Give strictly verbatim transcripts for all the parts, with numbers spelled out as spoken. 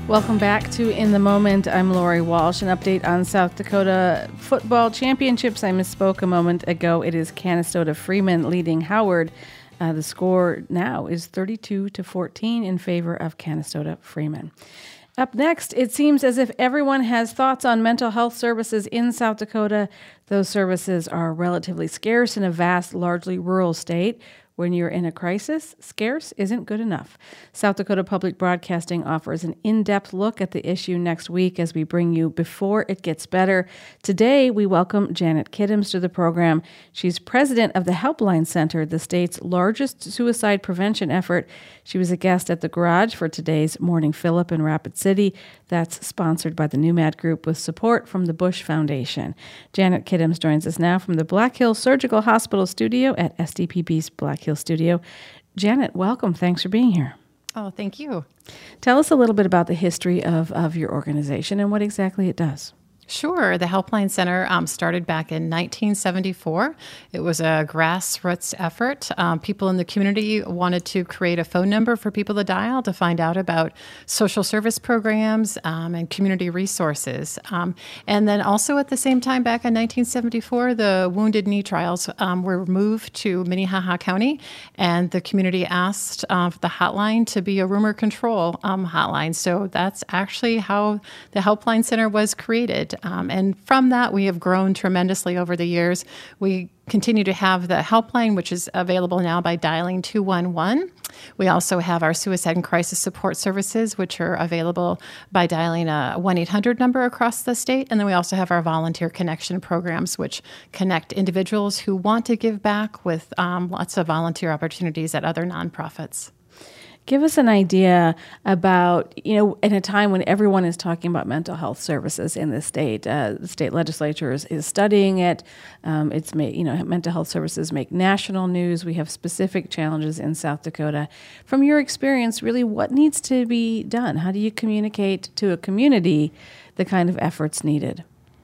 Welcome back to In the Moment. I'm Lori Walsh. An update on South Dakota football championships. I misspoke a moment ago. It is Canastota Freeman leading Howard. Uh, the score now is thirty-two to fourteen in favor of Canastota Freeman. Up next, it seems as if everyone has thoughts on mental health services in South Dakota. Those services are relatively scarce in a vast, largely rural state. When you're in a crisis, scarce isn't good enough. South Dakota Public Broadcasting offers an in-depth look at the issue next week as we bring you Before It Gets Better. Today, we welcome Janet Kiddims to the program. She's president of the Helpline Center, the state's largest suicide prevention effort. She was a guest at the Garage for today's Morning Fill-Up in Rapid City. That's sponsored by the NewMad Group with support from the Bush Foundation. Janet Kiddims joins us now from the Black Hills Surgical Hospital studio at S D P B's Black Hills Studio. Janet, welcome. Thanks for being here. Oh, thank you. Tell us a little bit about the history of, of your organization and what exactly it does. Sure. The Helpline Center um, started back in nineteen seventy-four. It was a grassroots effort. Um, people in the community wanted to create a phone number for people to dial to find out about social service programs um, and community resources. Um, and then also at the same time, back in nineteen seventy-four, the Wounded Knee trials um, were moved to Minnehaha County, and the community asked uh, the hotline to be a rumor control um, hotline. So that's actually how the Helpline Center was created. Um, and from that, we have grown tremendously over the years. We continue to have the helpline, which is available now by dialing two one one. We also have our suicide and crisis support services, which are available by dialing a one eight hundred number across the state. And then we also have our volunteer connection programs, which connect individuals who want to give back with um, lots of volunteer opportunities at other nonprofits. Give us an idea about, you know, in a time when everyone is talking about mental health services in the state, uh, the state legislature is, is studying it. Um, it's made, you know, mental health services make national news. We have specific challenges in South Dakota. From your experience, really, what needs to be done? How do you communicate to a community the kind of efforts needed?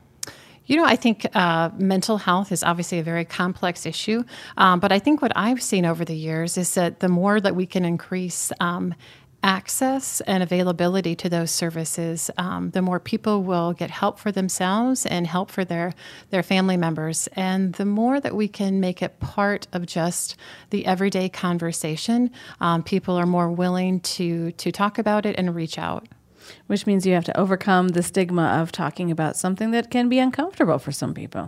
You know, I think uh, mental health is obviously a very complex issue, um, but I think what I've seen over the years is that the more that we can increase um, access and availability to those services, um, the more people will get help for themselves and help for their, their family members. And the more that we can make it part of just the everyday conversation, um, people are more willing to, to talk about it and reach out. Which means you have to overcome the stigma of talking about something that can be uncomfortable for some people.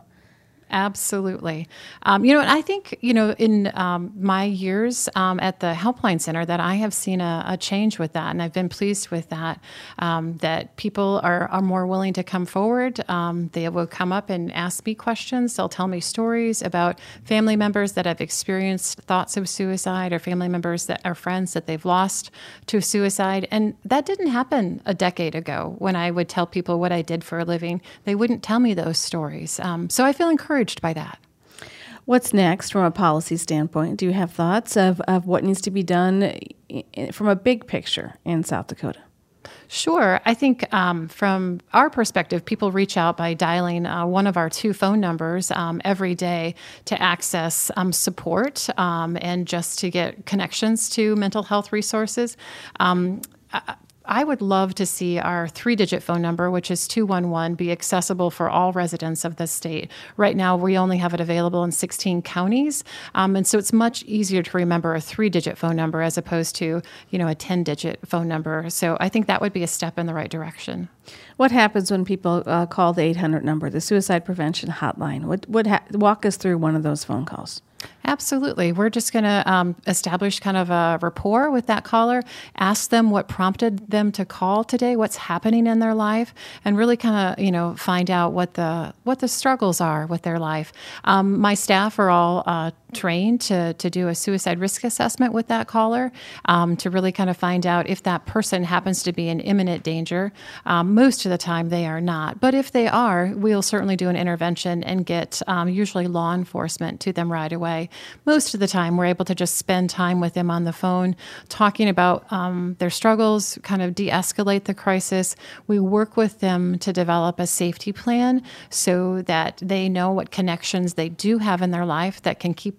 Absolutely. Um, you know, and I think, you know, in um, my years um, at the Helpline Center that I have seen a, a change with that, and I've been pleased with that, um, that people are, are more willing to come forward. Um, they will come up and ask me questions. They'll tell me stories about family members that have experienced thoughts of suicide or family members that are friends that they've lost to suicide. And that didn't happen a decade ago when I would tell people what I did for a living. They wouldn't tell me those stories. Um, so I feel encouraged by that. What's next from a policy standpoint? Do you have thoughts of, of what needs to be done from a big picture in South Dakota? Sure. I think um, from our perspective, people reach out by dialing uh, one of our two phone numbers um, every day to access um, support um, and just to get connections to mental health resources. Um, I, I would love to see our three-digit phone number, which is two one one, be accessible for all residents of the state. Right now, we only have it available in sixteen counties, um, and so it's much easier to remember a three-digit phone number as opposed to, you know, a ten-digit phone number. So I think that would be a step in the right direction. What happens when people uh, call the eight hundred number, the suicide prevention hotline? What would ha- walk us through one of those phone calls? Absolutely. We're just going to um, establish kind of a rapport with that caller, ask them what prompted them to call today, what's happening in their life, and really kind of, you know, find out what the what the struggles are with their life. Um, my staff are all uh, trained to to do a suicide risk assessment with that caller um, to really kind of find out if that person happens to be in imminent danger. Um, most of the time they are not, but if they are, we'll certainly do an intervention and get um, usually law enforcement to them right away. Most of the time, we're able to just spend time with them on the phone, talking about um, their struggles, kind of de-escalate the crisis. We work with them to develop a safety plan so that they know what connections they do have in their life that can keep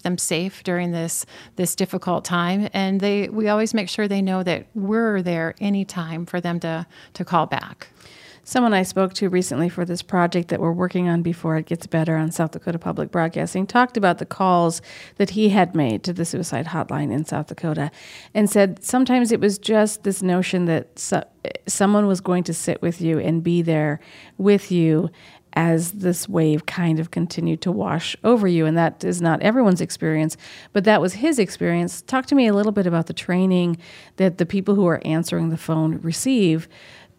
them safe during this this difficult time. And they we always make sure they know that we're there anytime for them to to call back. Someone I spoke to recently for this project that we're working on before it gets better on South Dakota Public Broadcasting talked about the calls that he had made to the suicide hotline in South Dakota and said sometimes it was just this notion that so, someone was going to sit with you and be there with you as this wave kind of continued to wash over you. And that is not everyone's experience, but that was his experience. Talk to me a little bit about the training that the people who are answering the phone receive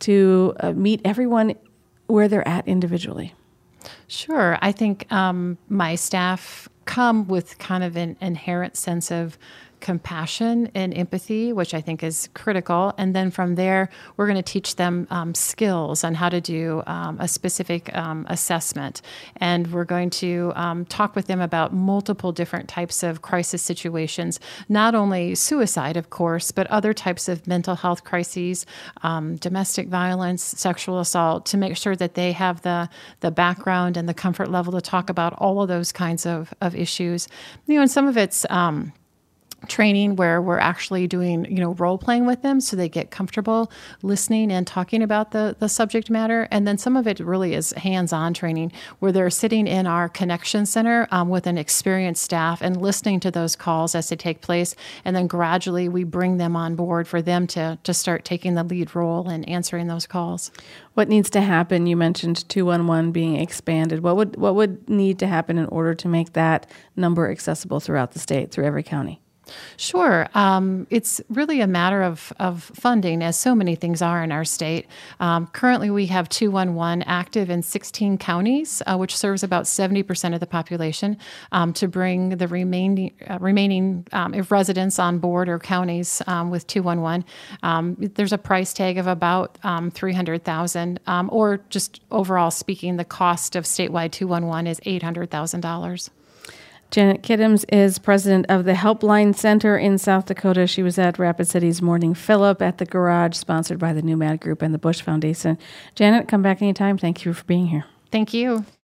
to uh, meet everyone where they're at individually. Sure. I think um, my staff come with kind of an inherent sense of compassion and empathy, which I think is critical. And then from there, we're going to teach them um, skills on how to do um, a specific um, assessment. And we're going to um, talk with them about multiple different types of crisis situations, not only suicide, of course, but other types of mental health crises, um, domestic violence, sexual assault, to make sure that they have the, the background and the comfort level to talk about all of those kinds of, of issues. You know, and some of it's um, training where we're actually doing, you know, role playing with them so they get comfortable listening and talking about the, the subject matter. And then some of it really is hands-on training where they're sitting in our connection center um, with an experienced staff and listening to those calls as they take place. And then gradually we bring them on board for them to, to start taking the lead role and answering those calls. What needs to happen? You mentioned two one one being expanded. What would, what would need to happen in order to make that number accessible throughout the state, through every county? Sure. Um, it's really a matter of, of funding, as so many things are in our state. Um, currently, we have two one one active in sixteen counties, uh, which serves about seventy percent of the population, um, to bring the remaining uh, remaining um, residents on board, or counties um, with two one one. Um, there's a price tag of about um, three hundred thousand dollars, um, or just overall speaking, the cost of statewide two one one is eight hundred thousand dollars. Janet Kiddims is president of the Helpline Center in South Dakota. She was at Rapid City's Morning Fill-Up at the Garage, sponsored by the New Mad Group and the Bush Foundation. Janet, come back anytime. Thank you for being here. Thank you.